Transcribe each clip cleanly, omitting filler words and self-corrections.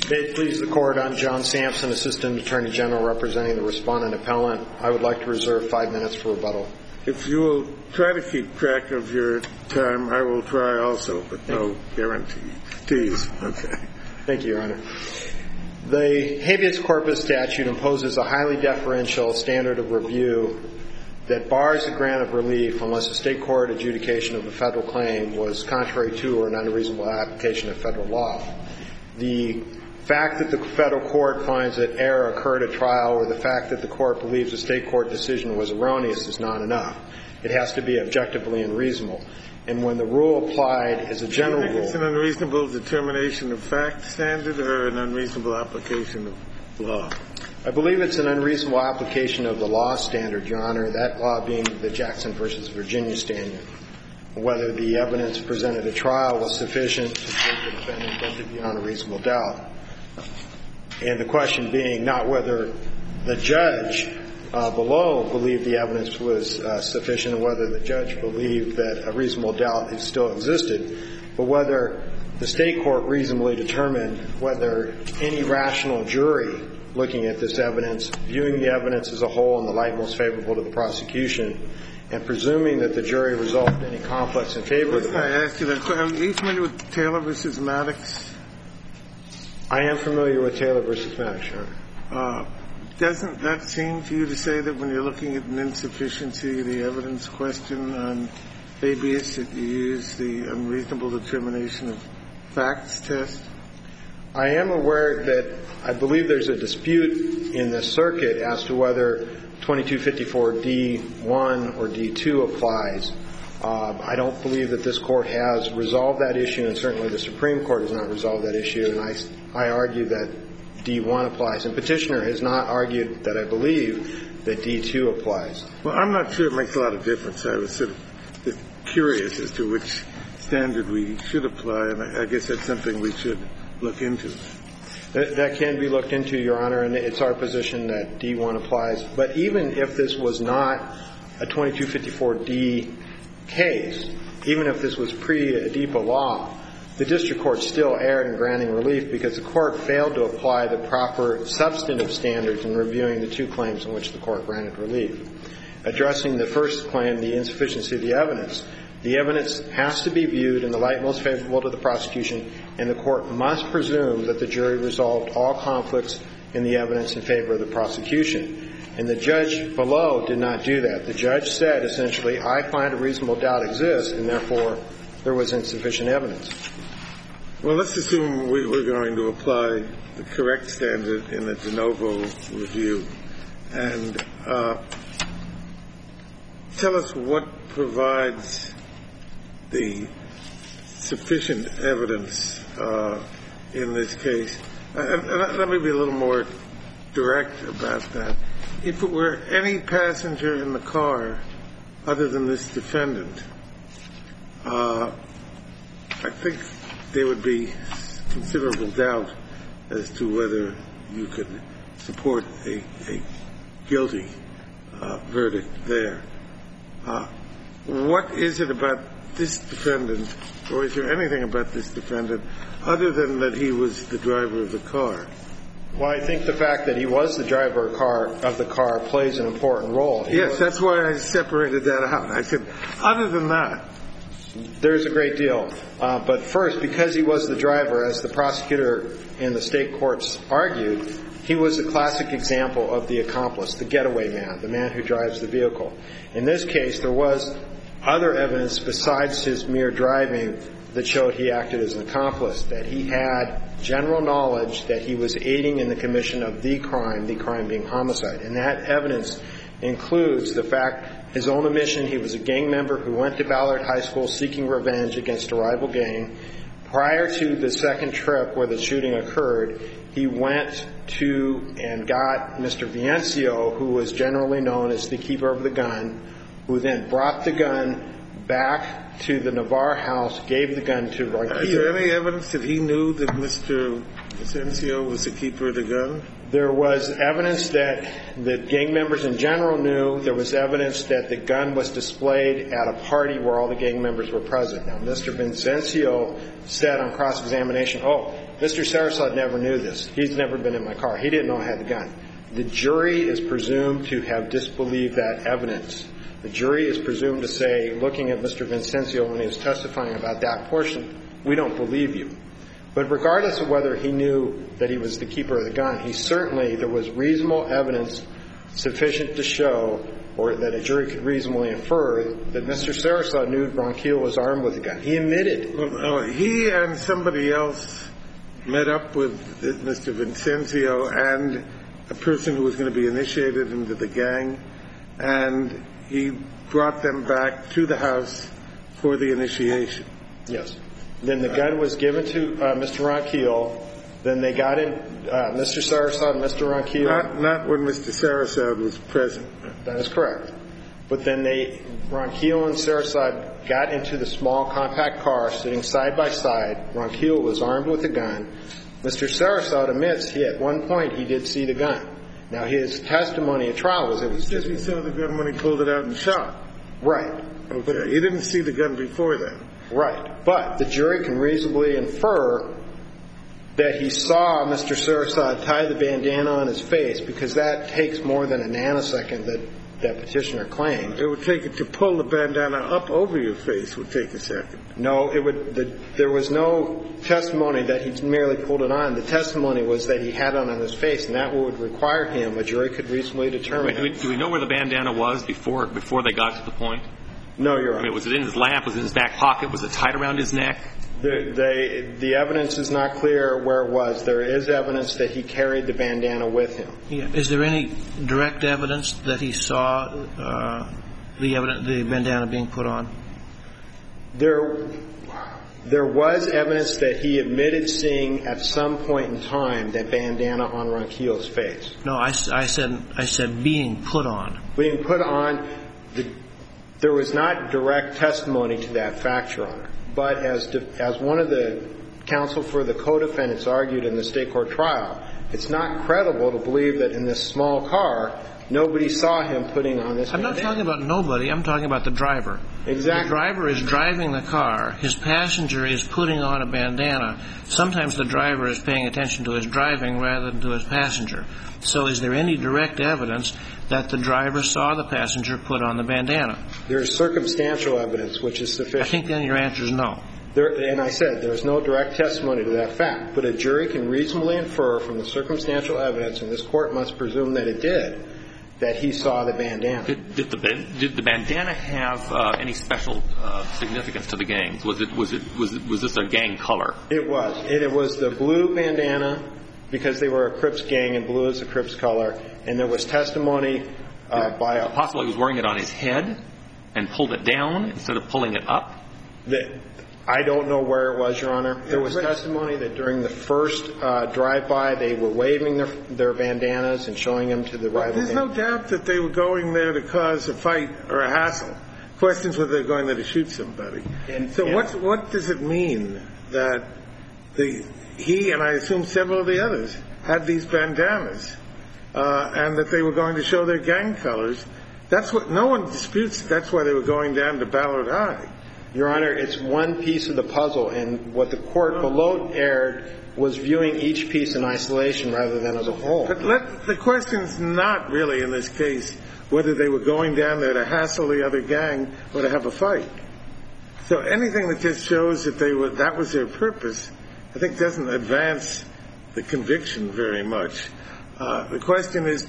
May it please the Court, I'm John Sampson, Assistant Attorney General representing the Respondent Appellant. I would like to reserve 5 minutes for rebuttal. If you will try to keep track of your time, I will try also, but no guarantees. Okay. Thank you, Your Honor. The habeas corpus statute imposes a highly deferential standard of review that bars the grant of relief unless a state court adjudication of a federal claim was contrary to or an unreasonable application of federal law. The fact that the federal court finds that error occurred at trial or the fact that the court believes a state court decision was erroneous is not enough. It has to be objectively unreasonable. And when the rule applied as a general rule... Do you think it's an unreasonable determination of fact standard or an unreasonable application of law? I believe it's an unreasonable application of the law standard, Your Honor, that law being the Jackson v. Virginia standard. Whether the evidence presented at trial was sufficient to prove the defendant guilty beyond a reasonable doubt. And the question being not whether the judge below believed the evidence was sufficient and whether the judge believed that a reasonable doubt still existed, but whether the state court reasonably determined whether any rational jury looking at this evidence, viewing the evidence as a whole in the light most favorable to the prosecution, and presuming that the jury resolved any conflicts in favor of the I ask you that. Are you familiar with Taylor v. Maddox? I am familiar with Taylor v. Maddox, Your Honor. Doesn't that seem to you to say that when you're looking at an insufficiency of the evidence question on habeas, that you use the unreasonable determination of facts test? I am aware that I believe there's a dispute in the circuit as to whether 2254D1 or D2 applies. I don't believe that this Court has resolved that issue, and certainly the Supreme Court has not resolved that issue, and I argue that D1 applies. And Petitioner has not argued that I believe that D2 applies. Well, I'm not sure it makes a lot of difference. I was sort of curious as to which standard we should apply, and I guess that's something we should look into. That can be looked into, Your Honor, and it's our position that D1 applies. But even if this was not a 2254D case, even if this was pre-ADEPA law, the district court still erred in granting relief because the court failed to apply the proper substantive standards in reviewing the two claims in which the court granted relief. Addressing the first claim, the insufficiency of the evidence has to be viewed in the light most favorable to the prosecution, and the court must presume that the jury resolved all conflicts in the evidence in favor of the prosecution. And the judge below did not do that. The judge said, essentially, I find a reasonable doubt exists, and therefore there was insufficient evidence. Well, let's assume we're going to apply the correct standard in the de novo review. And tell us what provides the sufficient evidence in this case. And let me be a little more direct about that. If it were any passenger in the car other than this defendant, I think there would be considerable doubt as to whether you could support a guilty verdict there. What is it about this defendant, or is there anything about this defendant other than that he was the driver of the car? Well, I think the fact that he was the driver of the car plays an important role. Yes, that's why I separated that out. I said, other than that. There's a great deal. But first, because he was the driver, as the prosecutor in the state courts argued, he was a classic example of the accomplice, the getaway man, the man who drives the vehicle. In this case, there was other evidence besides his mere driving that showed he acted as an accomplice, that he had general knowledge that he was aiding in the commission of the crime being homicide. And that evidence includes the fact his own admission, he was a gang member who went to Ballard High School seeking revenge against a rival gang. Prior to the second trip where the shooting occurred, he went to and got Mr. Viencio, who was generally known as the keeper of the gun, who then brought the gun back to the Navarre house, gave the gun to Ronquillo. Is there any evidence that he knew that Mr. Vicencio was the keeper of the gun? There was evidence that gang members in general knew. There was evidence that the gun was displayed at a party where all the gang members were present. Now, Mr. Vicencio said on cross-examination, Mr. Sarasot never knew this. He's never been in my car. He didn't know I had the gun. The jury is presumed to have disbelieved that evidence. The jury is presumed to say, looking at Mr. Vicencio when he was testifying about that portion, we don't believe you. But regardless of whether he knew that he was the keeper of the gun, there was reasonable evidence sufficient to show, or that a jury could reasonably infer, that Mr. Sarasot knew Ronquillo was armed with a gun. He admitted. Well, he and somebody else met up with Mr. Vicencio and a person who was going to be initiated into the gang, and he brought them back to the house for the initiation. Yes. Then the gun was given to Mr. Ronquillo. Then they got in, Mr. Sarasot and Mr. Ronquillo. Not when Mr. Sarasot was present. That is correct. But then Ronquillo and Sarasot got into the small compact car sitting side by side. Ronquillo was armed with a gun. Mr. Sarasot admits at one point he did see the gun. Now, his testimony at trial was that he said he saw the gun when he pulled it out and shot. Right. Okay. He didn't see the gun before then. Right. But the jury can reasonably infer that he saw Mr. Sarasot tie the bandana on his face, because that takes more than a nanosecond that petitioner claimed. It would take it to pull the bandana up over your face would take a second. No, there was no testimony that he merely pulled it on. The testimony was that he had it on his face, and that would require him, a jury could reasonably determine. Do we know where the bandana was before they got to the point? No, Your Honor. I mean, was it in his lap? Was it in his back pocket? Was it tied around his neck? The evidence is not clear where it was. There is evidence that he carried the bandana with him. Yeah. Is there any direct evidence that he saw the bandana being put on? There was evidence that he admitted seeing at some point in time that bandana on Ronquillo's face. No, I said being put on. Being put on. There was not direct testimony to that fact, Your Honor. But as one of the counsel for the co-defendants argued in the state court trial, it's not credible to believe that in this small car, nobody saw him putting on this bandana. I'm not talking about nobody. I'm talking about the driver. Exactly. The driver is driving the car. His passenger is putting on a bandana. Sometimes the driver is paying attention to his driving rather than to his passenger. So is there any direct evidence that the driver saw the passenger put on the bandana? There is circumstantial evidence, which is sufficient. I think then your answer is no. And I said there is no direct testimony to that fact. But a jury can reasonably infer from the circumstantial evidence, and this court must presume that it did, that he saw the bandana. Did the bandana have any special significance to the gangs? Was this a gang color? It was. It was the blue bandana, because they were a Crips gang, and blue is a Crips color. And there was testimony by a... Possibly he was wearing it on his head and pulled it down instead of pulling it up? I don't know where it was, Your Honor. There was testimony that during the first drive-by, they were waving their bandanas and showing them to the rival gang. There's no doubt that they were going there to cause a fight or a hassle. Questions whether they're going there to shoot somebody. What does it mean that he, and I assume several of the others, had these bandanas and that they were going to show their gang colors? That's what no one disputes. That's why they were going down to Ballard High. Your Honor, it's one piece of the puzzle, and what the court below erred was viewing each piece in isolation rather than as a whole. But the question's not really in this case whether they were going down there to hassle the other gang or to have a fight. So anything that just shows that that was their purpose, I think doesn't advance the conviction very much. The question is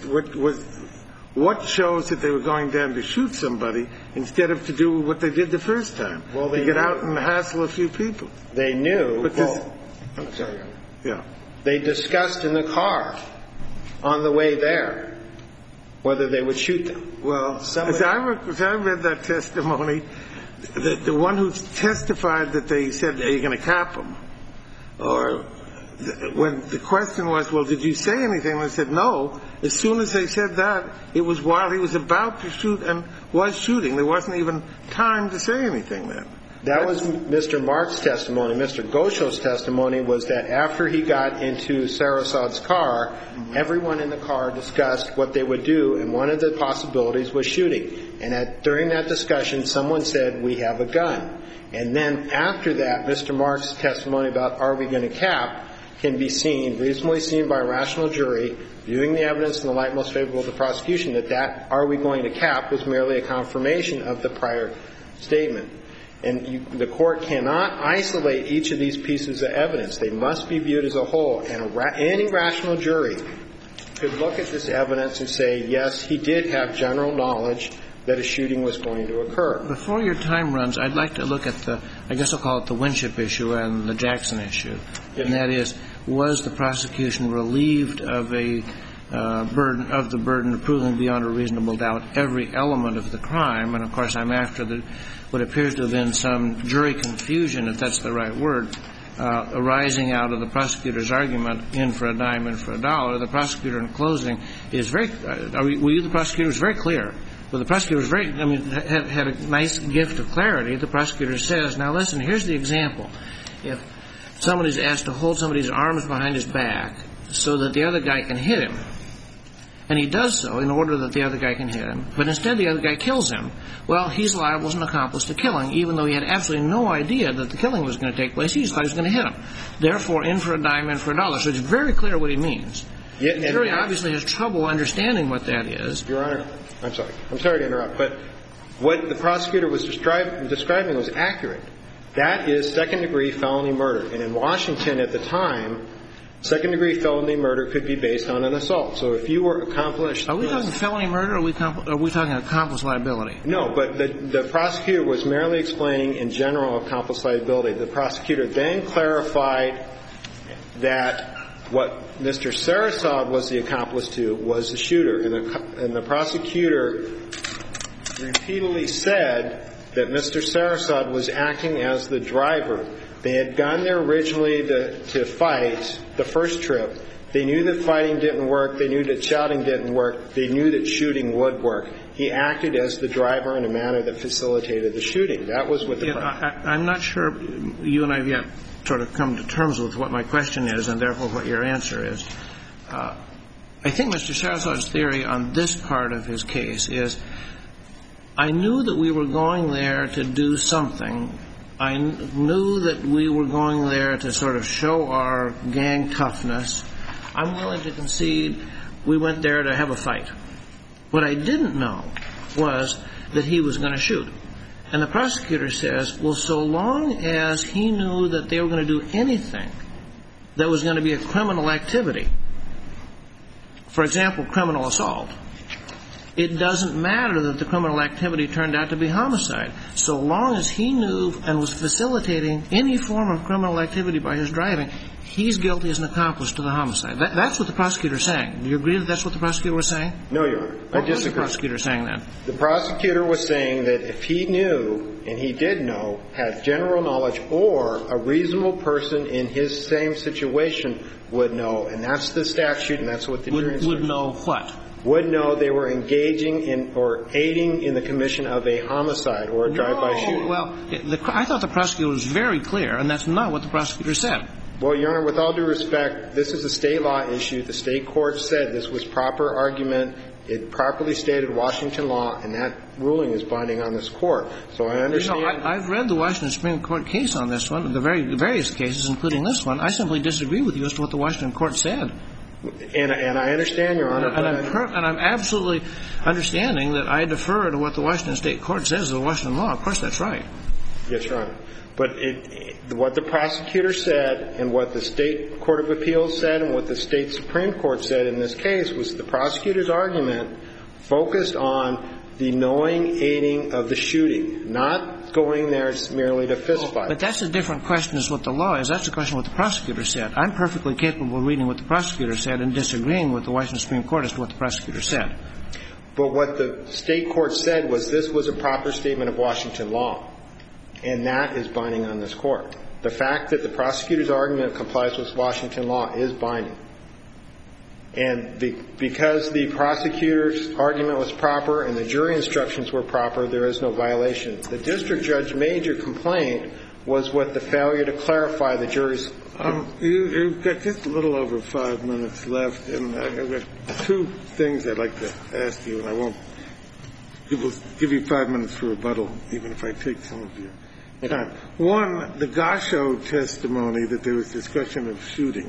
what shows that they were going down to shoot somebody instead of to do what they did the first time, to get out and hassle a few people. They knew. I'm sorry. Yeah. They discussed in the car on the way there whether they would shoot them. Well, as I read that testimony, the one who testified that they said, are you going to cap them? Or when the question was, well, did you say anything? And I said no. As soon as they said that, it was while he was about to shoot and was shooting. There wasn't even time to say anything then. That was Mr. Mark's testimony. Mr. Gosho's testimony was that after he got into Sarasad's car, everyone in the car discussed what they would do, and one of the possibilities was shooting. And during that discussion, someone said, we have a gun. And then after that, Mr. Mark's testimony about are we going to cap can be seen, reasonably seen by a rational jury, viewing the evidence in the light most favorable to the prosecution, that are we going to cap was merely a confirmation of the prior statement. And the court cannot isolate each of these pieces of evidence. They must be viewed as a whole. And any rational jury could look at this evidence and say, yes, he did have general knowledge that a shooting was going to occur. Before your time runs, I'd like to look at the, I guess I'll call it the Winship issue and the Jackson issue. Yes. And that is, was the prosecution relieved of the burden of proving beyond a reasonable doubt every element of the crime? And, of course, I'm after what appears to have been some jury confusion, if that's the right word, arising out of the prosecutor's argument, in for a dime, in for a dollar. The prosecutor in closing is very, were you the prosecutor? Was very clear. Well, the prosecutor was very, had a nice gift of clarity. The prosecutor says, now listen, here's the example. If someone is asked to hold somebody's arms behind his back so that the other guy can hit him, and he does so in order that the other guy can hit him, but instead the other guy kills him, well, he's liable as an accomplice to killing, even though he had absolutely no idea that the killing was going to take place. He just thought he was going to hit him. Therefore, in for a dime, in for a dollar. So it's very clear what he means. The jury obviously has trouble understanding what that is. Your Honor, I'm sorry to interrupt, but what the prosecutor was describing was accurate. That is second-degree felony murder. And in Washington at the time, second-degree felony murder could be based on an assault. So if you were accomplished... Are we talking felony murder, or are we talking accomplice liability? No, but the prosecutor was merely explaining in general accomplice liability. The prosecutor then clarified that what Mr. Sarasad was the accomplice to was the shooter. And the prosecutor repeatedly said that Mr. Sarasad was acting as the driver. They had gone there originally to fight the first trip. They knew that fighting didn't work. They knew that shouting didn't work. They knew that shooting would work. He acted as the driver in a manner that facilitated the shooting. That was what the prosecutor... I'm not sure you and I have yet sort of come to terms with what my question is and therefore what your answer is. I think Mr. Sarasad's theory on this part of his case is, I knew that we were going there to do something. I knew that we were going there to sort of show our gang toughness. I'm willing to concede we went there to have a fight. What I didn't know was that he was going to shoot. And the prosecutor says, well, so long as he knew that they were going to do anything that was going to be a criminal activity, for example, criminal assault, it doesn't matter that the criminal activity turned out to be homicide. So long as he knew and was facilitating any form of criminal activity by his driving, he's guilty as an accomplice to the homicide. That's what the prosecutor is saying. Do you agree that that's what the prosecutor was saying? No, Your Honor. What was the prosecutor saying then? The prosecutor was saying that if he knew, and he did know, had general knowledge, or a reasonable person in his same situation would know, and that's the statute, and that's what the jury would know what? Would know they were engaging in or aiding in the commission of a homicide or a drive-by shooting. Well, I thought the prosecutor was very clear, and that's not what the prosecutor said. Well, Your Honor, with all due respect, this is a state law issue. The state court said this was proper argument. It properly stated Washington law, and that ruling is binding on this court. So I understand. You know, I've read the Washington Supreme Court case on this one, the various cases, including this one. I simply disagree with you as to what the Washington court said. And I understand, Your Honor. And I'm absolutely understanding that I defer to what the Washington State Court says of the Washington law. Of course, that's right. Yes, Your Honor. But what the prosecutor said and what the State Court of Appeals said and what the State Supreme Court said in this case was the prosecutor's argument focused on the knowing aiding of the shooting, not going there merely to fist fight. But that's a different question as what the law is. That's a question of what the prosecutor said. I'm perfectly capable of reading what the prosecutor said and disagreeing with the Washington Supreme Court as to what the prosecutor said. But what the State court said was this was a proper statement of Washington law. And that is binding on this court. the fact that the prosecutor's argument complies with Washington law is binding. And because the prosecutor's argument was proper and the jury instructions were proper, there is no violation. The district judge major complaint was with the failure to clarify the jury's... You've got just a little over 5 minutes left, and I've got two things I'd like to ask you, and I won't give you 5 minutes for rebuttal, even if I take some of your time. One, the Gasho testimony that there was discussion of shooting.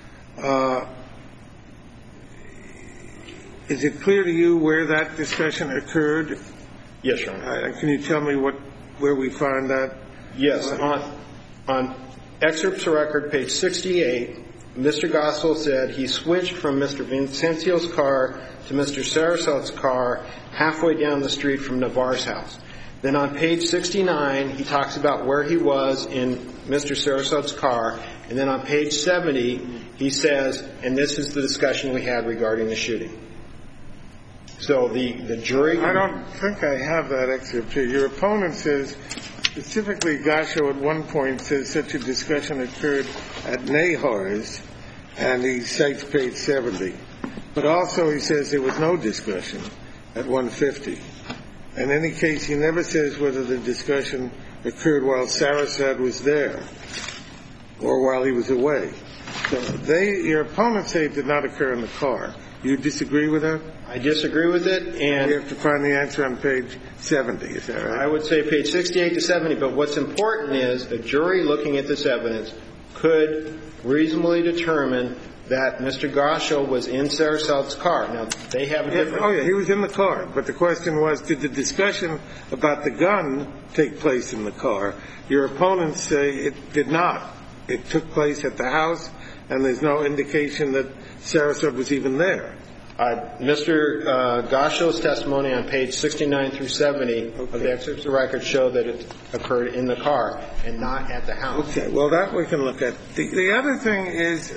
Is it clear to you where that discussion occurred? Yes, Your Honor. Can you tell me where we find that? Yes. On excerpts of record, page 68, Mr. Gossel said he switched from Mr. Vincenzio's car to Mr. Sarasote's car halfway down the street from Navarre's house. Then on page 69, he talks about where he was in Mr. Sarasote's car. And then on page 70, he says, and this is the discussion we had regarding the shooting. So the jury... I don't think I have that excerpt here. Your opponent says, specifically Gasho at one point says such a discussion occurred at Nahar's, and he cites page 70. But also he says there was no discussion at 150. In any case, he never says whether the discussion occurred while Sarasote was there or while he was away. So your opponents say it did not occur in the car. You disagree with that? I disagree with it, and... We have to find the answer on page 70, is that right? I would say page 68 to 70, but what's important is a jury looking at this evidence could reasonably determine that Mr. Gasho was in Sarasote's car. Now, they have a different... Oh, yeah, he was in the car. But the question was, did the discussion about the gun take place in the car? Your opponents say it did not. It took place at the house, and there's no indication that Sarasote was even there. Mr. Gasho's testimony on page 69 through 70 of the excerpts of record show that it occurred in the car and not at the house. Okay, well, that we can look at. The other thing is,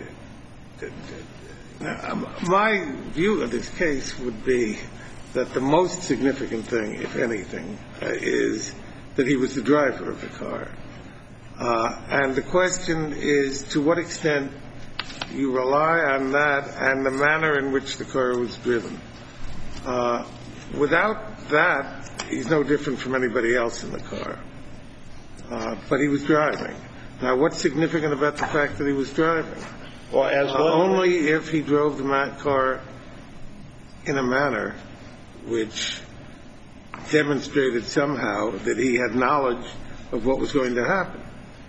my view of this case would be that the most significant thing, if anything, is that he was the driver of the car. And the question is, to what extent you rely on that and the manner in which the car was driven. Without that, he's no different from anybody else in the car. But he was driving. Now, what's significant about the fact that he was driving? Well, only if he drove the car in a manner which demonstrated somehow that he had knowledge of what was going to happen.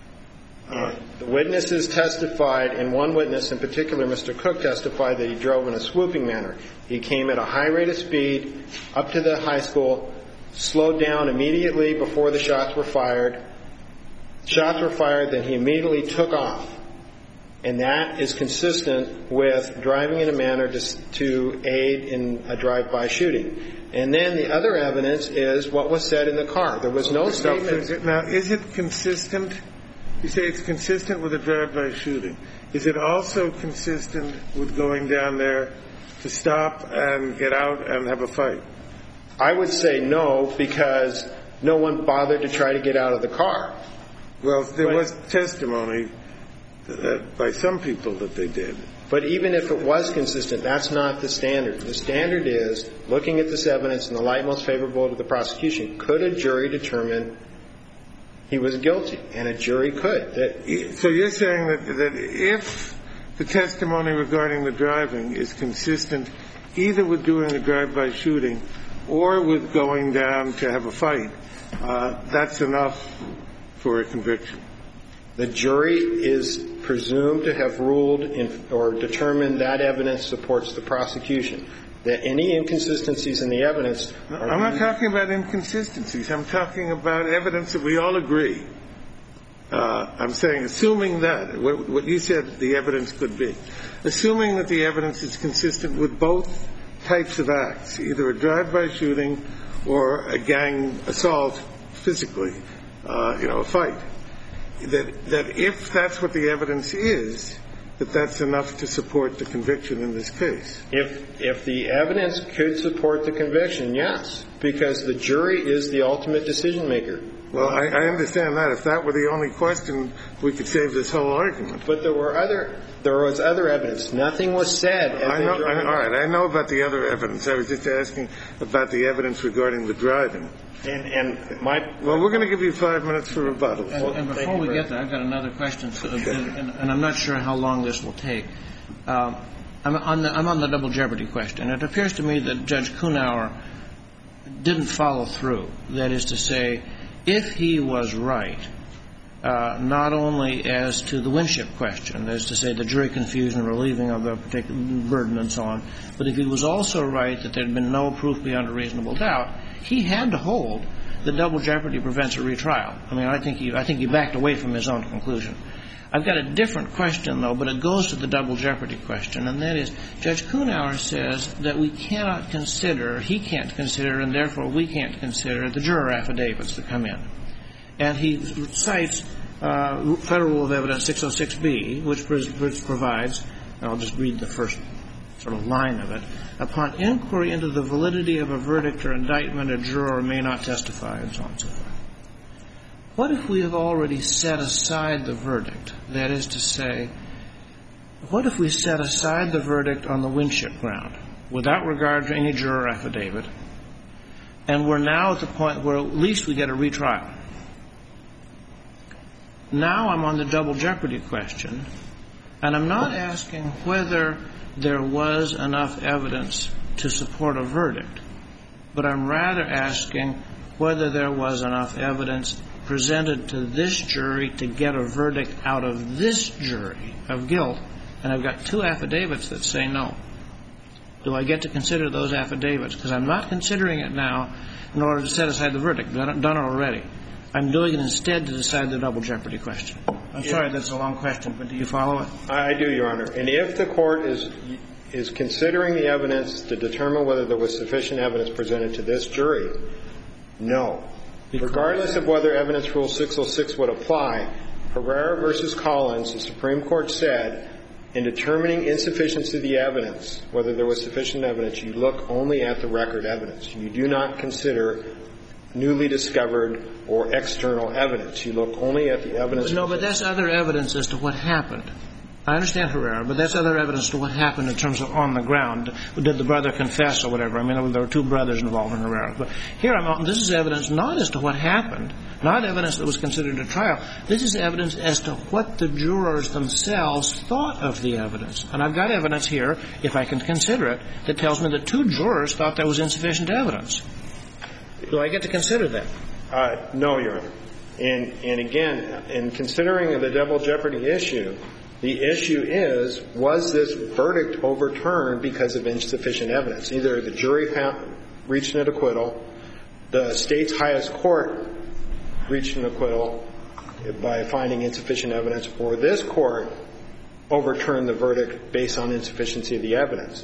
The witnesses testified, and one witness in particular, Mr. Cook, testified that he drove in a swooping manner. He came at a high rate of speed up to the high school, slowed down immediately before the shots were fired. Shots were fired, then he immediately took off. And that is consistent with driving in a manner to aid in a drive-by shooting. And then the other evidence is what was said in the car. There was no statement. Now, is it consistent? You say it's consistent with a drive-by shooting. Is it also consistent with going down there to stop and get out and have a fight? I would say no, because no one bothered to try to get out of the car. Well, there was testimony by some people that they did. But even if it was consistent, that's not the standard. The standard is, looking at this evidence in the light most favorable to the prosecution, could a jury determine he was guilty? And a jury could. So you're saying that if the testimony regarding the driving is consistent either with doing a drive-by shooting or with going down to have a fight, that's enough for a conviction? The jury is presumed to have ruled or determined that evidence supports the prosecution. That any inconsistencies in the evidence are... I'm not talking about inconsistencies. I'm talking about evidence that we all agree. I'm saying, assuming that, what you said the evidence could be, assuming that the evidence is consistent with both types of acts, either a drive-by shooting or a gang assault physically, a fight, that if that's what the evidence is, that that's enough to support the conviction in this case. If the evidence could support the conviction, yes, because the jury is the ultimate decision maker. Well, I understand that. If that were the only question, we could save this whole argument. But there was other evidence. Nothing was said. All right. I know about the other evidence. I was just asking about the evidence regarding the driving. Well, we're going to give you 5 minutes for rebuttal. And before we get there, I've got another question, and I'm not sure how long this will take. I'm on the double jeopardy question. It appears to me that Judge Kuhnauer didn't follow through. That is to say, if he was right, not only as to the Winship question, that is to say the jury confusion, relieving of the particular burden and so on, but if he was also right that there had been no proof beyond a reasonable doubt, he had to hold that double jeopardy prevents a retrial. I mean, I think he backed away from his own conclusion. I've got a different question, though, but it goes to the double jeopardy question, and that is Judge Kuhnauer says that we cannot consider, he can't consider, and therefore we can't consider the juror affidavits that come in. And he cites Federal Rule of Evidence 606B, which provides, and I'll just read the first sort of line of it, upon inquiry into the validity of a verdict or indictment, a juror may not testify, and so on and so forth. What if we have already set aside the verdict? That is to say, what if we set aside the verdict on the Winship ground, without regard to any juror affidavit, and we're now at the point where at least we get a retrial? Now I'm on the double jeopardy question, and I'm not asking whether there was enough evidence to support a verdict, but I'm rather asking whether there was enough evidence presented to this jury to get a verdict out of this jury of guilt, and I've got two affidavits that say no. Do I get to consider those affidavits? Because I'm not considering it now in order to set aside the verdict. I've done it already. I'm doing it instead to decide the double jeopardy question. I'm sorry that's a long question, but do you follow it? I do, Your Honor. And if the court is considering the evidence to determine whether there was sufficient evidence presented to this jury, no. Regardless of whether Evidence Rule 606 would apply, Herrera v. Collins, the Supreme Court said, in determining insufficiency of the evidence, whether there was sufficient evidence, you look only at the record evidence. You do not consider newly discovered or external evidence. You look only at the evidence. No, but that's other evidence as to what happened. I understand Herrera, but that's other evidence to what happened in terms of on the ground. Did the brother confess or whatever? I mean, there were two brothers involved in Herrera. But here this is evidence not as to what happened, not evidence that was considered a trial. This is evidence as to what the jurors themselves thought of the evidence. And I've got evidence here, if I can consider it, that tells me that two jurors thought there was insufficient evidence. Do I get to consider that? No, Your Honor. And again, in considering the double jeopardy issue, the issue is, was this verdict overturned because of insufficient evidence? Either the jury reached an acquittal, the state's highest court reached an acquittal by finding insufficient evidence, or this court overturned the verdict based on insufficiency of the evidence.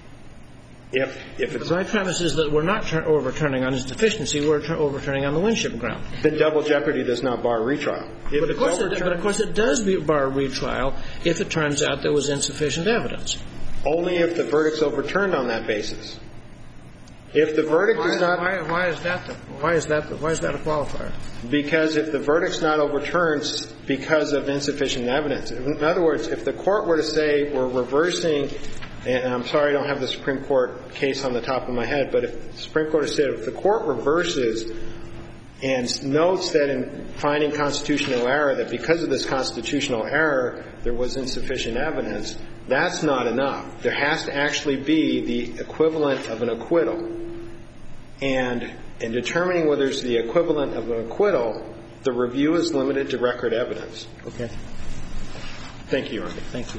If it's my premise is that we're not overturning on insufficiency, we're overturning on the Winship ground. Then double jeopardy does not bar retrial. But of course it does bar retrial if it turns out there was insufficient evidence. Only if the verdict's overturned on that basis. If the verdict is not, why is that a qualifier? Because if the verdict's not overturned because of insufficient evidence. In other words, if the court were to say we're reversing, and I'm sorry I don't have the Supreme Court case on the top of my head, but if the Supreme Court has said if the court reverses and notes that in finding constitutional error, that because of this constitutional error there was insufficient evidence, that's not enough. There has to actually be the equivalent of an acquittal. And in determining whether it's the equivalent of an acquittal, the review is limited to record evidence. Okay. Thank you, Your Honor. Thank you.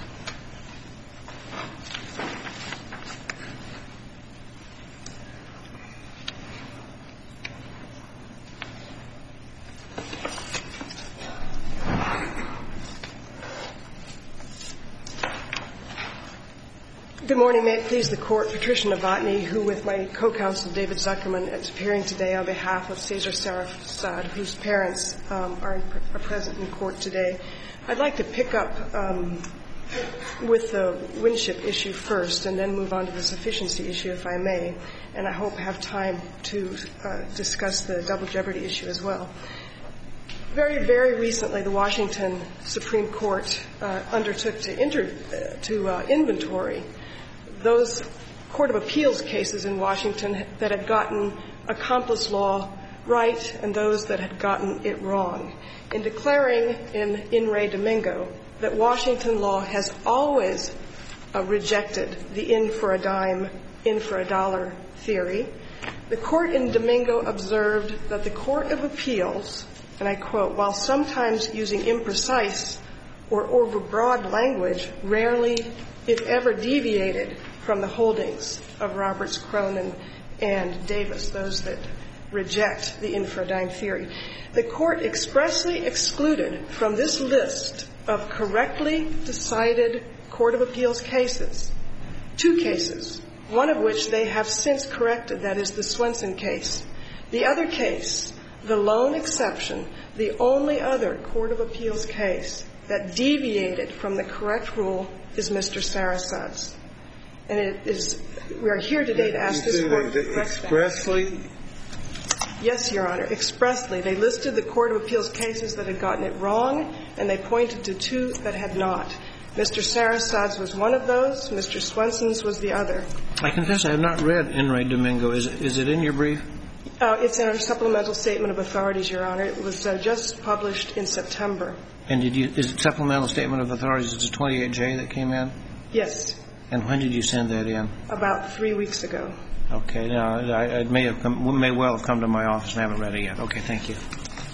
Good morning. May it please the Court. Patricia Novotny, who with my co-counsel David Zuckerman is appearing today on behalf of Cesar Sarafsad, whose parents are present in court today. I'd like to pick up with the Winship issue first and then move on to the sufficiency issue, if I may, and I hope have time to discuss the double jeopardy issue as well. Very, very recently, the Washington Supreme Court undertook to inventory those Court of Appeals cases in Washington that had gotten accomplice law right and those that had gotten it wrong. In declaring in re Domingo that Washington law has always rejected the in for a dime, in for a dollar theory, the court in Domingo observed that the Court of Appeals, and I quote, while sometimes using imprecise or overbroad language, rarely, if ever, deviated from the holdings of Roberts, Cronin, and Davis, those that reject the in for a dime theory. The court expressly excluded from this list of correctly decided Court of Appeals cases 2 cases, one of which they have since corrected, that is the Swenson case. The other case, the lone exception, the only other Court of Appeals case that deviated from the correct rule is Mr. Sarasad's. And it is, we are here today to ask this Court to correct that. Expressly? Yes, Your Honor, expressly. They listed the Court of Appeals cases that had gotten it wrong, and they pointed to 2 that had not. Mr. Sarasad's was one of those. Mr. Swenson's was the other. I confess I have not read in re Domingo. Is it in your brief? It's in our supplemental statement of authorities, Your Honor. It was just published in September. And is it supplemental statement of authorities? It's a 28J that came in? Yes. And when did you send that in? About 3 weeks ago. Okay. Now, it may well have come to my office and I haven't read it yet. Okay. Thank you.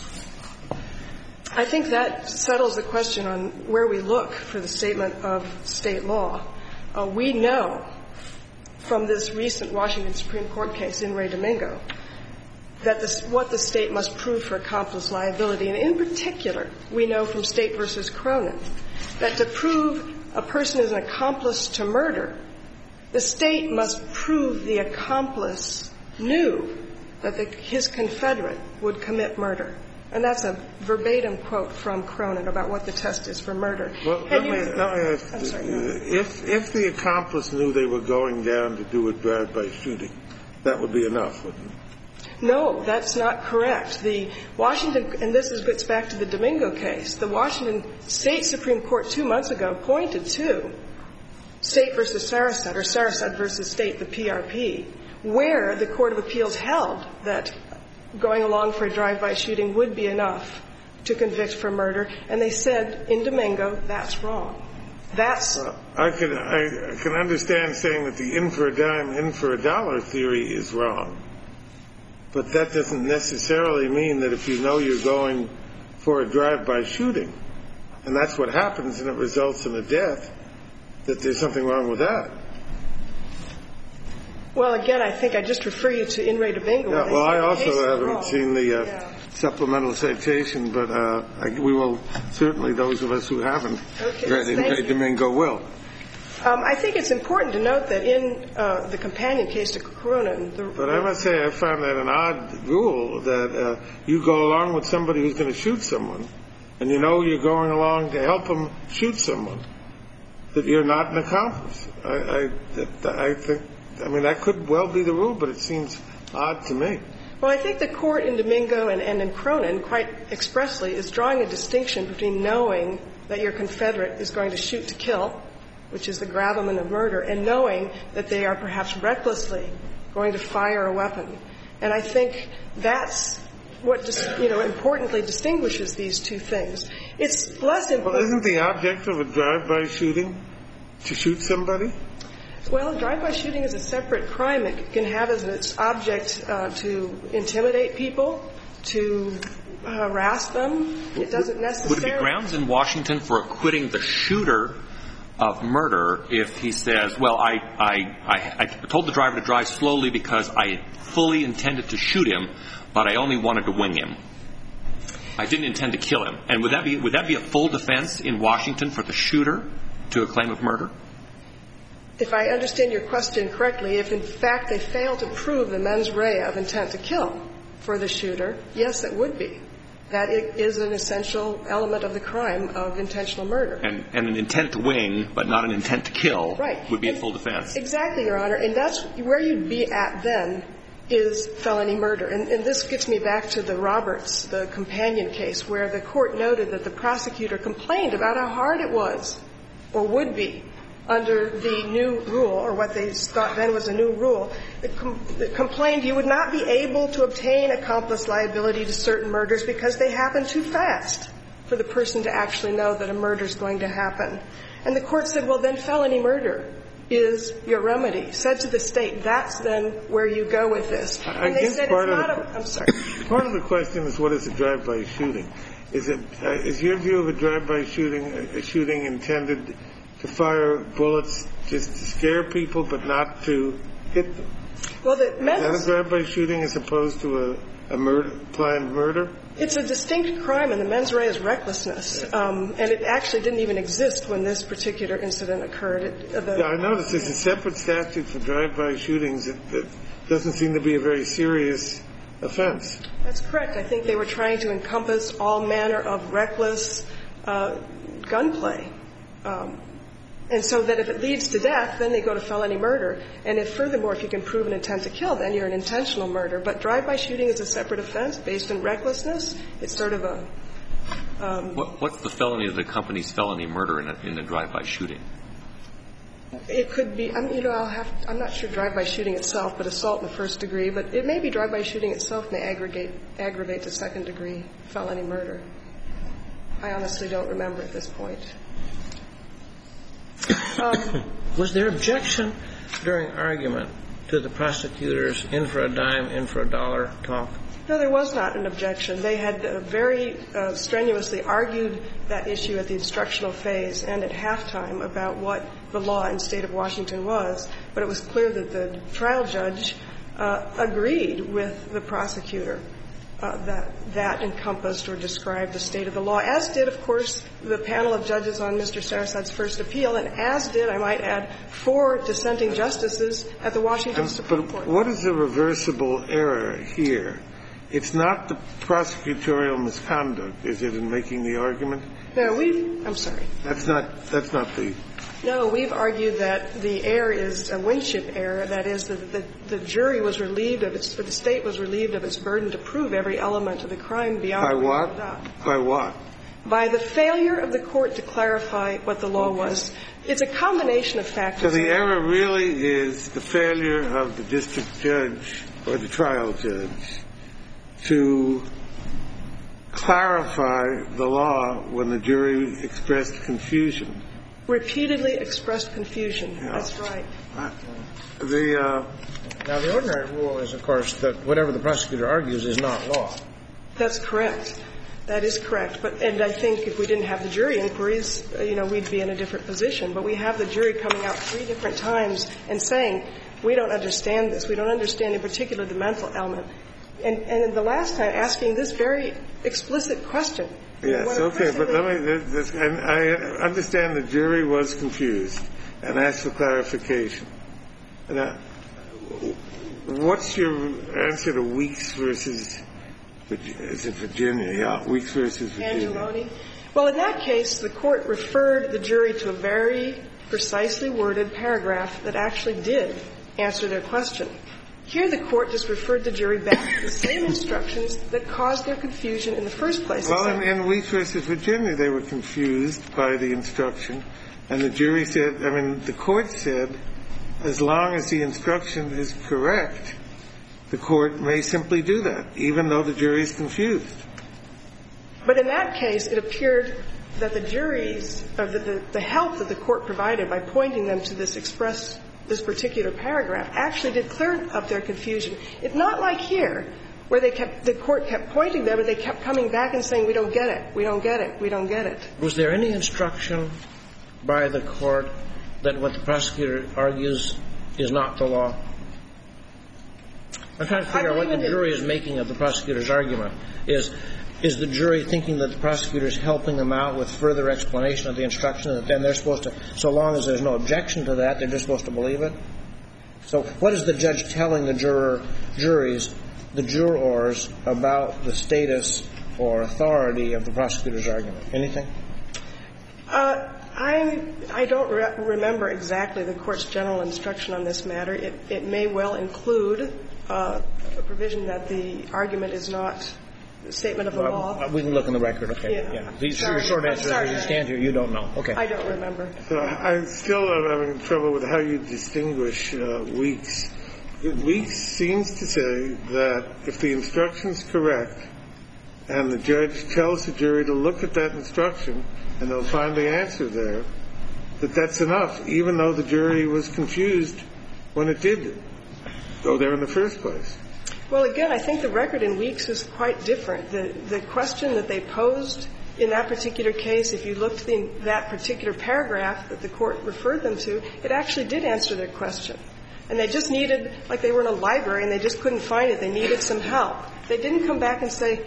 I think that settles the question on where we look for the statement of state law. We know from this recent Washington Supreme Court case in re Domingo that what the state must prove for accomplice liability. And in particular, we know from State v. Cronin that to prove a person is an accomplice to murder, the state must prove the accomplice knew that his confederate would commit murder. And that's a verbatim quote from Cronin about what the test is for murder. Well, let me ask, I'm sorry, if the accomplice knew they were going down to do a drive-by shooting, that would be enough, wouldn't it? No, that's not correct. The Washington, and this gets back to the Domingo case, the Washington State Supreme Court 2 months ago pointed to State v. Sarasad, or Sarasad v. State, the PRP, where the Court of Appeals held that going along for a drive-by shooting would be enough to convict for murder, and they said in Domingo, that's wrong. That's I can understand saying that the in for a dime, in for a dollar theory is wrong. But that doesn't necessarily mean that if you know you're going for a drive-by shooting, and that's what happens and it results in a death, that there's something wrong with that. Well, again, I think I just refer you to in re Domingo. Yeah, well, I also haven't seen the supplemental citation, but we will certainly, those of us who haven't read in re Domingo will. I think it's important to note that in the companion case to Cronin, but I must say I found that an odd rule that you go along with somebody who's going to shoot someone, and you know you're going along to help them shoot someone, that you're not an accomplice. I think, I mean, that could well be the rule, but it seems odd to me. Well, I think the court in Domingo and in Cronin quite expressly is drawing a distinction between knowing that your confederate is going to shoot to kill, which is the gravamen of murder, and knowing that they are perhaps recklessly going to fire a weapon. And I think that's what, importantly distinguishes these two things. It's less important. Well, isn't the object of a drive-by shooting to shoot somebody? Well, drive-by shooting is a separate crime. It can have as its object to intimidate people, to harass them. It doesn't necessarily. Would it be grounds in Washington for acquitting the shooter of murder if he says, well, I told the driver to drive slowly because I fully intended to shoot him, but I only wanted to wing him. I didn't intend to kill him. And would that be a full defense in Washington for the shooter to a claim of murder? If I understand your question correctly, if in fact they fail to prove the mens rea of intent to kill for the shooter, yes, it would be. that it is an essential element of the crime of intentional murder. And an intent to wing, but not an intent to kill, right, would be a full defense. Exactly, Your Honor. And that's where you'd be at then is felony murder. And this gets me back to the Roberts, the companion case, where the court noted that the prosecutor complained about how hard it was or would be under the new rule, or what they thought then was a new rule. It complained you would not be able to obtain accomplice liability to certain murders because they happen too fast for the person to actually know that a murder is going to happen. And the court said, well, then felony murder is your remedy. Said to the State, that's then where you go with this. And they said it's not a – I'm sorry. Part of the question is what is a drive-by shooting? Is your view of a drive-by shooting a shooting intended to fire bullets just to scare people but not to hit them? Well, is that a drive-by shooting as opposed to a planned murder? It's a distinct crime, and the mens rea is recklessness. And it actually didn't even exist when this particular incident occurred. I noticed there's a separate statute for drive-by shootings that doesn't seem to be a very serious offense. That's correct. I think they were trying to encompass all manner of reckless gunplay. And so that if it leads to death, then they go to felony murder. And if furthermore, if you can prove an intent to kill, then you're an intentional murder. But drive-by shooting is a separate offense based on recklessness. It's sort of a What's the felony of the company's felony murder in a drive-by shooting? It could be, I'm not sure drive-by shooting itself, but assault in the first degree. But it may be drive-by shooting itself may aggravate to second-degree felony murder. I honestly don't remember at this point. Was there objection during argument to the prosecutor's in for a dime, in for a dollar talk? No, there was not an objection. They had very strenuously argued that issue at the instructional phase and at halftime about what the law in the State of Washington was. But it was clear that the trial judge agreed with the prosecutor that encompassed or described the state of the law, as did, of course, the panel of judges on Mr. Sarasad's first appeal, and as did, I might add, 4 dissenting justices at the Washington Supreme Court. But what is the reversible error here? It's not the prosecutorial misconduct, is it, in making the argument? No, I'm sorry. That's not the... No, we've argued that the error is a Winship error. That is, the jury was relieved of its, or the State was relieved of its burden to prove every element of the crime beyond By reasonable what? doubt. By what? By the failure of the court to clarify what the law was. It's a combination of factors. So the error really is the failure of the district judge or the trial judge to clarify the law when the jury expressed confusion. Repeatedly expressed confusion. Yeah. That's right. Now, the ordinary rule is, of course, that whatever the prosecutor argues is not law. That's correct. That is correct. And I think if we didn't have the jury inquiries, we'd be in a different position. But we have the jury coming out 3 different times and saying, we don't understand this. We don't understand in particular the mental element. And the last time asking this very explicit question. Yes, okay, but I understand the jury was confused and asked for clarification. Now, what's your answer to Weeks versus, is it Virginia? Yeah, Weeks versus Virginia. Angeloni? Well, in that case, the court referred the jury to a very precisely worded paragraph that actually did answer their question. Here, the court just referred the jury back to the same instructions that caused their confusion in the first place. Well, in Weeks versus Virginia, they were confused by the instruction, and the jury said, the court said, as long as the instruction is correct, the court may simply do that, even though the jury is confused. But in that case, it appeared that the jury's, or the help that the court provided by pointing them to this particular paragraph actually did clear up their confusion. It's not like here, where the court kept pointing them, and they kept coming back and saying, we don't get it, we don't get it, we don't get it. Was there any instruction by the court that what the prosecutor argues is not the law? I'm trying to figure out what the jury is making of the prosecutor's argument. Is the jury thinking that the prosecutor is helping them out with further explanation of the instruction, and then they're supposed to, so long as there's no objection to that, they're just supposed to believe it? So what is the judge telling the jurors about the status or authority of the prosecutor's argument? Anything? I don't remember exactly the Court's general instruction on this matter. It may well include a provision that the argument is not a statement of the law. We can look in the record. Okay. Yeah. Your short answer is as you stand here, you don't know. Okay. I don't remember. I still am having trouble with how you distinguish Weeks. Weeks seems to say that if the instruction's correct and the judge tells the jury to look at that instruction and they'll find the answer there, that that's enough, even though the jury was confused when it did go there in the first place. Well, again, I think the record in Weeks is quite different. The question that they posed in that particular case, if you looked in that particular paragraph that the Court referred them to, it actually did answer their question. And they just needed, like they were in a library and they just couldn't find it. They needed some help. They didn't come back and say,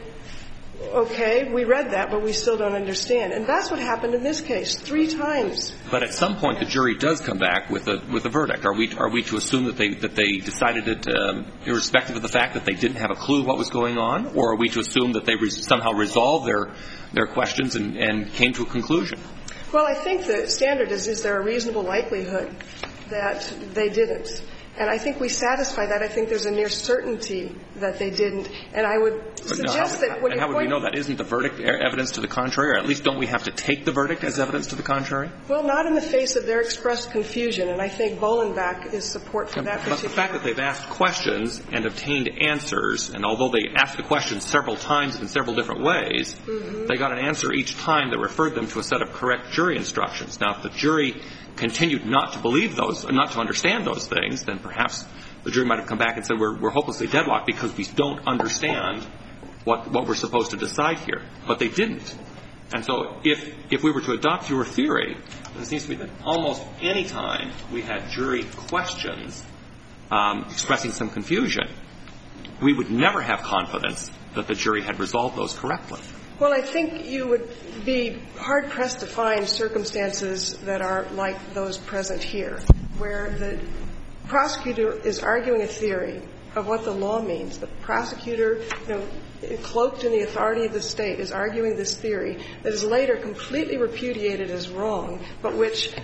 okay, we read that, but we still don't understand. And that's what happened in this case, 3 times. But at some point, the jury does come back with a verdict. Are we to assume that they decided it irrespective of the fact that they didn't have a clue what was going on, or are we to assume that they somehow resolved their questions and came to a conclusion? Well, I think the standard is there a reasonable likelihood that they didn't? And I think we satisfy that. I think there's a near certainty that they didn't. And I would suggest that when you're how would we know that isn't the verdict evidence to the contrary? Or at least don't we have to take the verdict as evidence to the contrary? Well, not in the face of their expressed confusion. And I think Bolenbach is support for that particular. But the fact that they've asked questions and obtained answers, and although they asked the question several times in several different ways, they got an answer each time that referred them to a set of correct jury instructions. Now, if the jury continued not to believe those, not to understand those things, then perhaps the jury might have come back and said we're hopelessly deadlocked because we don't understand what we're supposed to decide here. But they didn't. And so if we were to adopt your theory, it seems to me that almost any time we had jury questions expressing some confusion, we would never have confidence that the jury had resolved those correctly. Well, I think you would be hard-pressed to find circumstances that are like those present here, where the prosecutor is arguing a theory of what the law means. The prosecutor, cloaked in the authority of the State, is arguing this theory that is later completely repudiated as wrong, but which,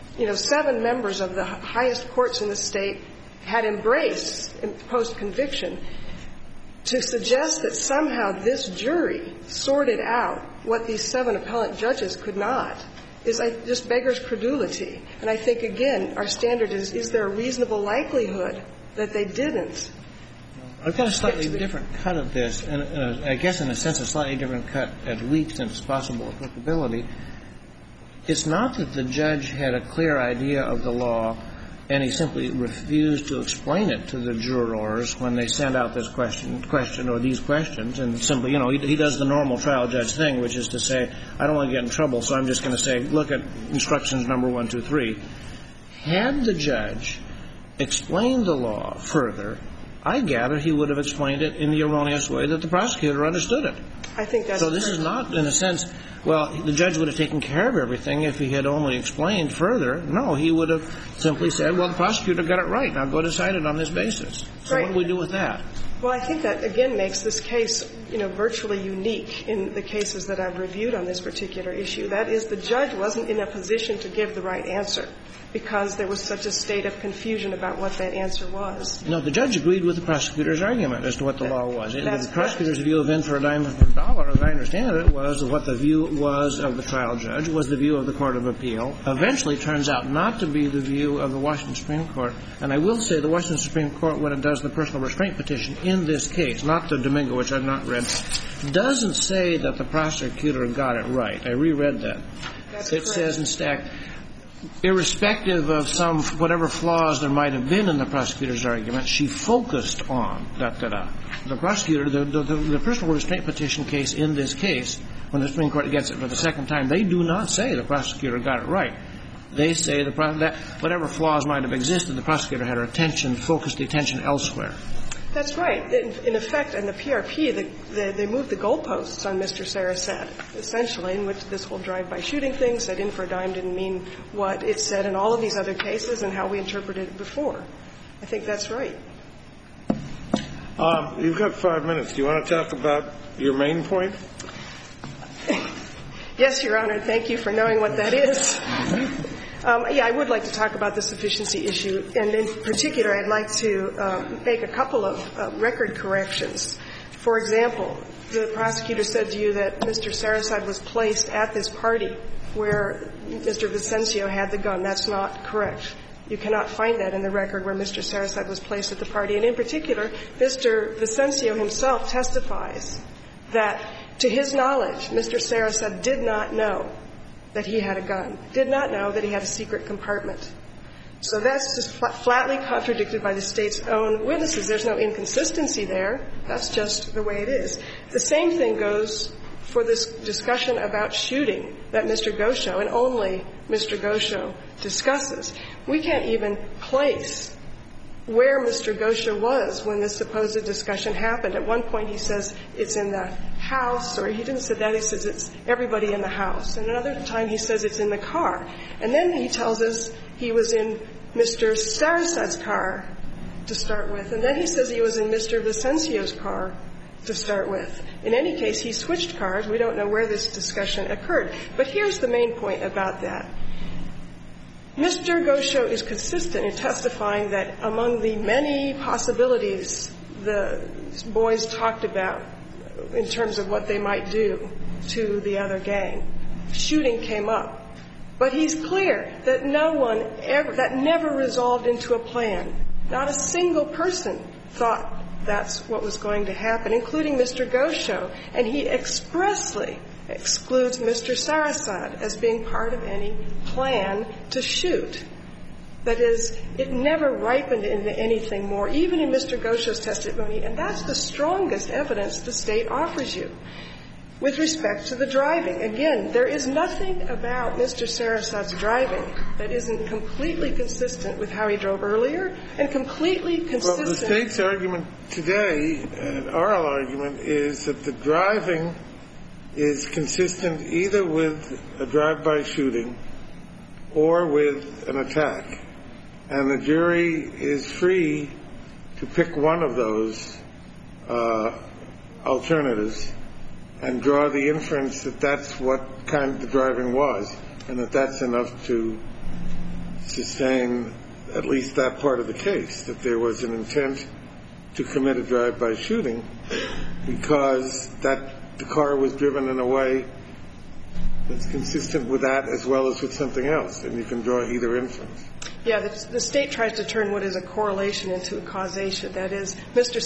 7 members of the highest courts in the State had embraced in post-conviction. To suggest that somehow this jury sorted out what these 7 appellant judges could not is just beggars credulity. And I think, again, our standard is there a reasonable likelihood that they didn't? I've got a slightly different cut of this, and I guess in a sense a slightly different cut at Weeks and its possible applicability. It's not that the judge had a clear idea of the law and he simply refused to explain it to the jurors when they sent out this question or these questions, and simply, he does the normal trial judge thing, which is to say, I don't want to get in trouble, so I'm just going to say, look at instructions number 1, 2, 3. Had the judge explained the law further, I gather he would have explained it in the erroneous way that the prosecutor understood it. I think that's so. This is not, in a sense, well, the judge would have taken care of everything if he had only explained further. No, he would have simply said, well, the prosecutor got it right. Now go decide it on this basis. So what do we do with that? Well, I think that, again, makes this case, virtually unique in the cases that I've reviewed on this particular issue. That is, the judge wasn't in a position to give the right answer because there was such a state of confusion about what that answer was. No, the judge agreed with the prosecutor's argument as to what the law was. The prosecutor's view of in for a dime for a dollar, as I understand it, was what the view was of the trial judge, was the view of the Court of Appeal. Eventually turns out not to be the view of the Washington Supreme Court. And I will say the Washington Supreme Court, when it does the personal restraint petition in this case, not the Domingo, which I've not read, doesn't say that the prosecutor got it right. I reread that. It says, in fact, irrespective of whatever flaws there might have been in the prosecutor's argument, she focused on the prosecutor, the personal restraint petition case in this case, when the Supreme Court gets it for the second time, they do not say the prosecutor got it right. They say that whatever flaws might have existed, the prosecutor had focused the attention elsewhere. That's right. In effect, in the PRP, they moved the goalposts on Mr. Sarasat, essentially, in which this whole drive-by shooting thing said in for a dime didn't mean what it said in all of these other cases and how we interpreted it before. I think that's right. You've got 5 minutes. Do you want to talk about your main point? Yes, Your Honor. Thank you for knowing what that is. I would like to talk about the sufficiency issue, and in particular, I'd like to make a couple of record corrections. For example, the prosecutor said to you that Mr. Sarasad was placed at this party where Mr. Vicencio had the gun. That's not correct. You cannot find that in the record where Mr. Sarasad was placed at the party. And in particular, Mr. Vicencio himself testifies that, to his knowledge, Mr. Sarasad did not know that he had a gun, did not know that he had a secret compartment. So that's just flatly contradicted by the State's own witnesses. There's no inconsistency there. That's just the way it is. The same thing goes for this discussion about shooting that Mr. Gosho, and only Mr. Gosho, discusses. We can't even place where Mr. Gosho was when this supposed discussion happened. At one point he says it's in the house, or he didn't say that. He says it's everybody in the house. And another time he says it's in the car. And then he tells us he was in Mr. Sarasad's car to start with. And then he says he was in Mr. Vicencio's car to start with. In any case, he switched cars. We don't know where this discussion occurred. But here's the main point about that. Mr. Gosho is consistent in testifying that among the many possibilities the boys talked about in terms of what they might do to the other gang, shooting came up. But he's clear that no one ever, that never resolved into a plan. Not a single person thought that's what was going to happen, including Mr. Gosho. And he expressly excludes Mr. Sarasad as being part of any plan to shoot. That is, it never ripened into anything more, even in Mr. Gosho's testimony, and that's the strongest evidence the State offers you. With respect to the driving, again, there is nothing about Mr. Sarasad's driving that isn't completely consistent with how he drove earlier and completely consistent. Well, the State's argument today, an oral argument, is that the driving is consistent either with a drive-by shooting or with an attack. And the jury is free to pick one of those alternatives and draw the inference that that's what kind of driving was, and that that's enough to sustain at least that part of the case, that there was an intent to commit a drive-by shooting because that the car was driven in a way that's consistent with that as well as with something else, and you can draw either inference. Yeah, the State tries to turn what is a correlation into a causation. That is,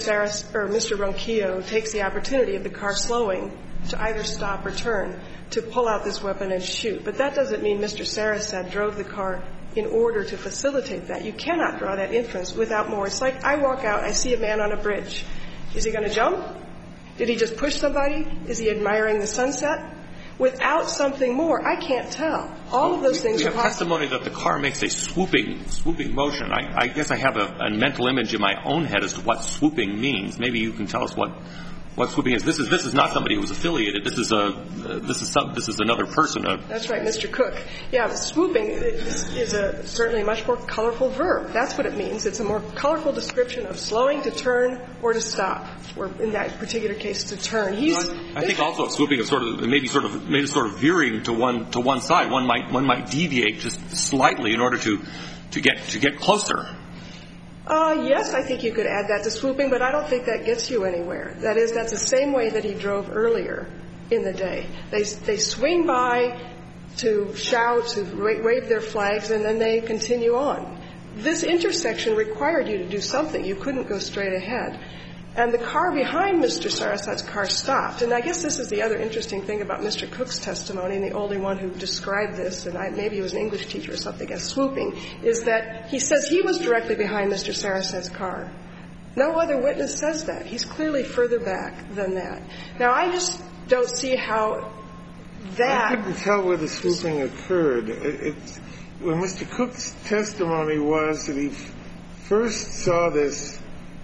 Mr. Ronquillo takes the opportunity of the car slowing to either stop or turn to pull out this weapon and shoot. But that doesn't mean Mr. Sarasad drove the car in order to facilitate that. You cannot draw that inference without more. It's like I walk out, I see a man on a bridge. Is he going to jump? Did he just push somebody? Is he admiring the sunset? Without something more, I can't tell. All of those things are possible. We have testimony that the car makes a swooping motion. I guess I have a mental image in my own head as to what swooping means. Maybe you can tell us what swooping is. This is not somebody who was affiliated. This is another person. That's right, Mr. Cook. Yeah, swooping is certainly a much more colorful verb. That's what it means. It's a more colorful description of slowing to turn or to stop, or in that particular case, to turn. I think also swooping is maybe sort of veering to one side. One might deviate just slightly in order to get closer. Yes, I think you could add that to swooping, but I don't think that gets you anywhere. That is, that's the same way that he drove earlier in the day. They swing by to shout, to wave their flags, and then they continue on. This intersection required you to do something. You couldn't go straight ahead. And the car behind Mr. Sarasad's car stopped. And I guess this is the other interesting thing about Mr. Cook's testimony, and the only one who described this, and maybe he was an English teacher or something, as swooping, is that he says he was directly behind Mr. Sarasad's car. No other witness says that. He's clearly further back than that. Now, I just don't see how that... I couldn't tell where the swooping occurred. When Mr. Cook's testimony was that he first saw this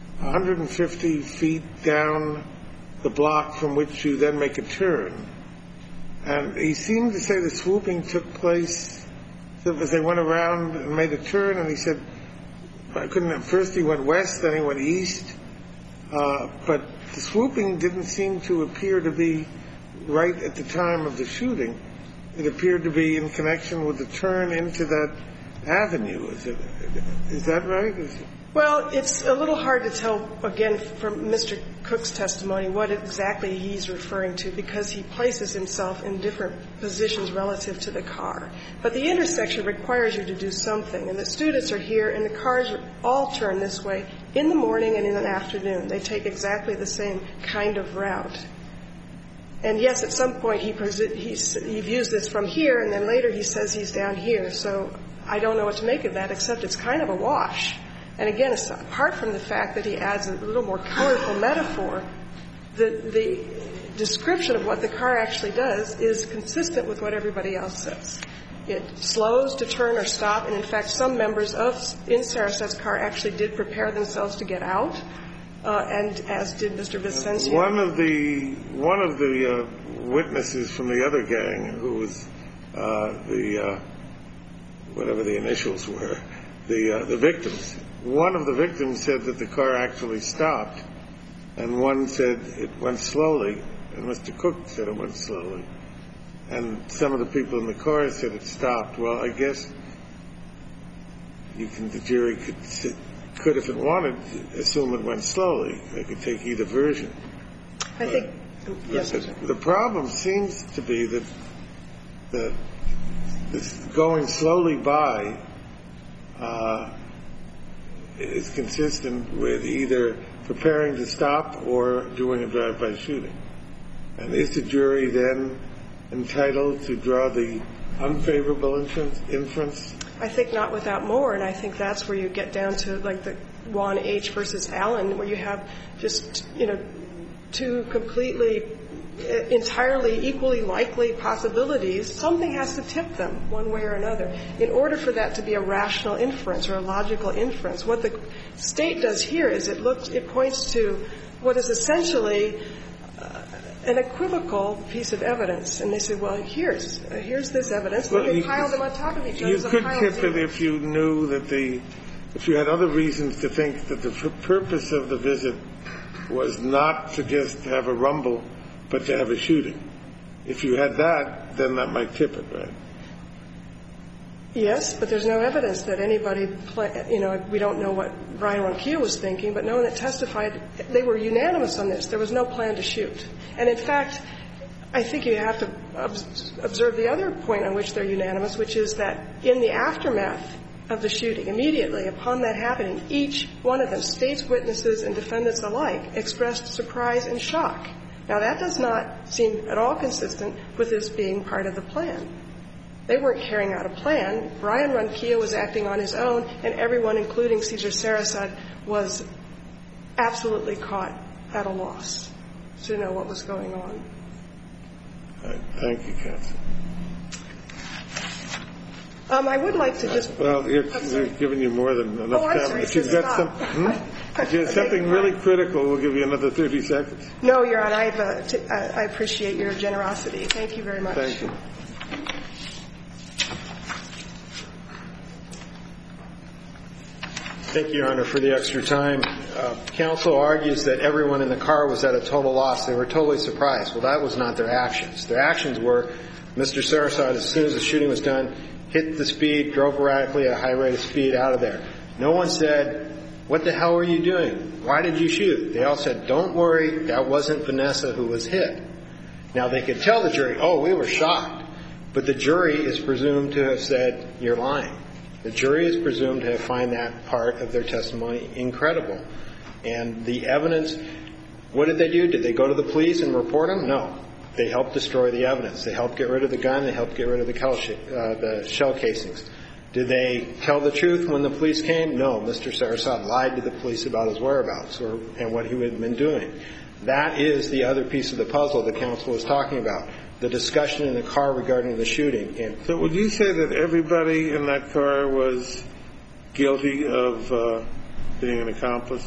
150 feet down the block from which you then make a turn. And he seemed to say the swooping took place as they went around and made a turn, and he said, first he went west, then he went east. But the swooping didn't seem to appear to be right at the time of the shooting. It appeared to be in connection with the turn into that avenue. Is that right? Well, it's a little hard to tell, again, from Mr. Cook's testimony what exactly he's referring to, because he places himself in different positions relative to the car. But the intersection requires you to do something, and the students are here, and the cars all turn this way in the morning and in the afternoon. They take exactly the same kind of route. And, yes, at some point he views this from here, and then later he says he's down here. So I don't know what to make of that, except it's kind of a wash. And again, apart from the fact that he adds a little more colorful metaphor, the description of what the car actually does is consistent with what everybody else says. It slows to turn or stop, and in fact, some members in Sarasad's car actually did prepare themselves to get out, and as did Mr. Vicencio. One of the witnesses from the other gang, who was whatever the initials were, the victims. One of the victims said that the car actually stopped, and one said it went slowly, and Mr. Cook said it went slowly. And some of the people in the car said it stopped. Well, I guess the jury could, if it wanted, assume it went slowly. They could take either version. I think, yes, the problem seems to be that this going slowly by is consistent with either preparing to stop or doing a drive-by shooting. And is the jury then entitled to draw the unfavorable inference? I think not without more, and I think that's where you get down to, like, the Juan H. versus Allen, where you have just, two completely, entirely equally likely possibilities. Something has to tip them one way or another in order for that to be a rational inference or a logical inference. What the State does here is it points to what is essentially an equivocal piece of evidence, and they say, well, here's this evidence. Well, they pile them on top of each other. You could tip it if you knew that if you had other reasons to think that the purpose of the visit was not to just have a rumble, but to have a shooting. If you had that, then that might tip it, right? Yes, but there's no evidence that anybody, we don't know what Brian Ronquillo was thinking, but no one that testified, they were unanimous on this. There was no plan to shoot. And in fact, I think you have to observe the other point on which they're unanimous, which is that in the aftermath of the shooting, immediately upon that happening, each one of them, State's witnesses and defendants alike, expressed surprise and shock. Now, that does not seem at all consistent with this being part of the plan. They weren't carrying out a plan. Brian Ronquillo was acting on his own, and everyone, including Cesar Sarasad, was absolutely caught at a loss to know what was going on. Thank you, counsel. I would like to just... Well, we've given you more than enough time. I'm sorry. If you've got if you have something really critical, we'll give you another 30 seconds. No, Your Honor, I appreciate your generosity. Thank you very much. Thank you. Thank you, Your Honor, for the extra time. Counsel argues that everyone in the car was at a total loss. They were totally surprised. Well, that was not their actions. Their actions were Mr. Sarasad, as soon as the shooting was done, hit the speed, drove erratically at a high rate of speed out of there. No one said, what the hell were you doing? Why did you shoot? They all said, don't worry, that wasn't Vanessa who was hit. Now, they could tell the jury, oh, we were shocked. But the jury is presumed to have said, you're lying. The jury is presumed to have found that part of their testimony incredible. And the evidence, what did they do? Did they go to the police and report them? No. They helped destroy the evidence. They helped get rid of the gun. They helped get rid of the shell casings. Did they tell the truth when the police came? No. Mr. Sarasad lied to the police about his whereabouts and what he had been doing. That is the other piece of the puzzle the counsel was talking about, the discussion in the car regarding the shooting. So would you say that everybody in that car was guilty of being an accomplice?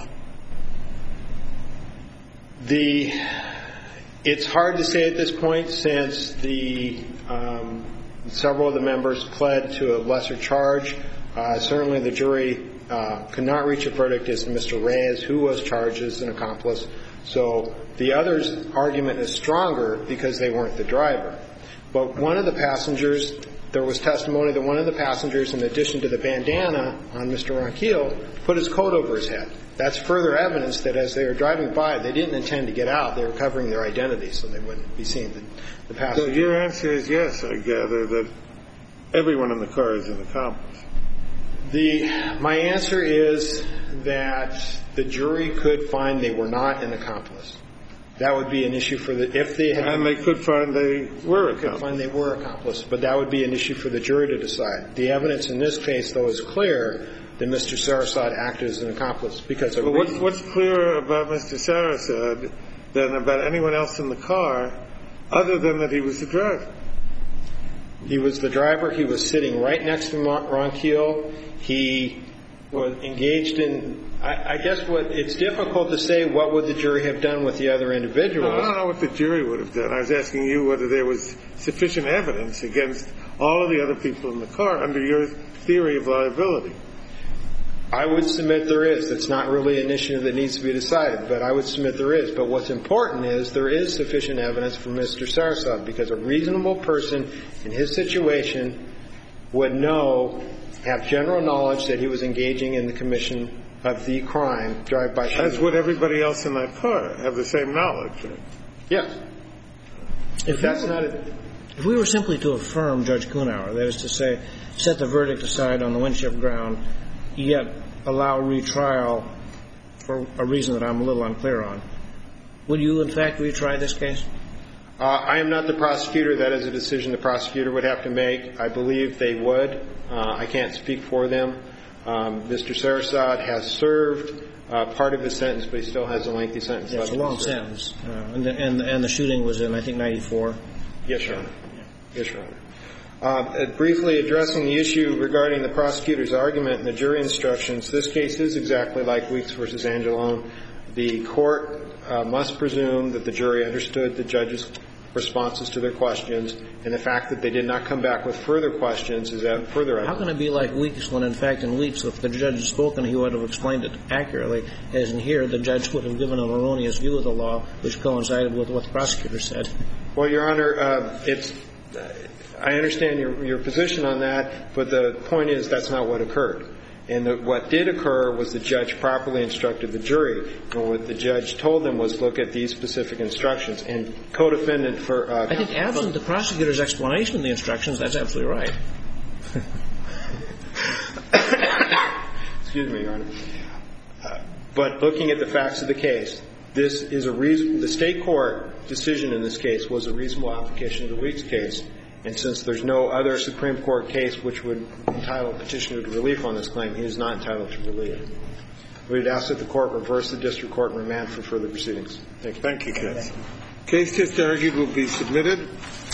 It's hard to say at this point, since several of the members pled to a lesser charge. Certainly the jury could not reach a verdict as to Mr. Reyes, who was charged as an accomplice. So the other's argument is stronger because they weren't the driver. But one of the passengers, there was testimony that one of the passengers, in addition to the bandana on Mr. Ronquillo, put his coat over his head. That's further evidence that as they were driving by, they didn't intend to get out. They were covering their identity so they wouldn't be seen, the passenger. So your answer is yes, I gather, that everyone in the car is an accomplice. My answer is that the jury could find they were not an accomplice. That would be an issue for if they had. And they could find they were accomplice. Could find they were accomplice, but that would be an issue for the jury to decide. The evidence in this case, though, is clear that Mr. Sarasad acted as an accomplice because of. But what's clearer about Mr. Sarasad than about anyone else in the car, other than that he was the driver? He was the driver. He was sitting right next to Ronquillo. He was engaged in. I guess it's difficult to say what would the jury have done with the other individuals. I don't know what the jury would have done. I was asking you whether there was sufficient evidence against all of the other people in the car under your theory of liability. I would submit there is. It's not really an issue that needs to be decided, but I would submit there is. But what's important is there is sufficient evidence for Mr. Sarasad because a reasonable person in his situation would have general knowledge that he was engaging in the commission of the crime, drive-by shooting. As would everybody else in that car have the same knowledge. Right? Yes. If we were simply to affirm Judge Kuhnauer, that is to say, set the verdict aside on the Winship ground, yet allow retrial for a reason that I'm a little unclear on, would you, in fact, retry this case? I am not the prosecutor. That is a decision the prosecutor would have to make. I believe they would. I can't speak for them. Mr. Sarasad has served part of his sentence, but he still has a lengthy sentence left. It's a long sentence. And the shooting was in, I think, 94. Yes, Your Honor. Yes, Your Honor. Briefly addressing the issue regarding the prosecutor's argument and the jury instructions, this case is exactly like Weeks v. Angelone. The court must presume that the jury understood the judge's responses to their questions, and the fact that they did not come back with further questions is further evidence. How can it be like Weeks when, in fact, in Weeks, if the judge had spoken, he would have explained it accurately, as in here, the judge would have given an erroneous view of the law, which coincided with what the prosecutor said? Well, Your Honor, I understand your position on that, but the point is that's not what occurred. And what did occur was the judge properly instructed the jury. And what the judge told them was look at these specific instructions. And co-defendant for I think absent the prosecutor's explanation of the instructions, that's absolutely right. Excuse me, Your Honor. But looking at the facts of the case, this is the state court decision in this case was a reasonable application of the Weeks case. And since there's no other Supreme Court case which would entitle a petitioner to relief on this claim, he is not entitled to relief. We would ask that the court reverse the district court and remand for further proceedings. Thank you. Thank you, counsel. Case just argued will be submitted.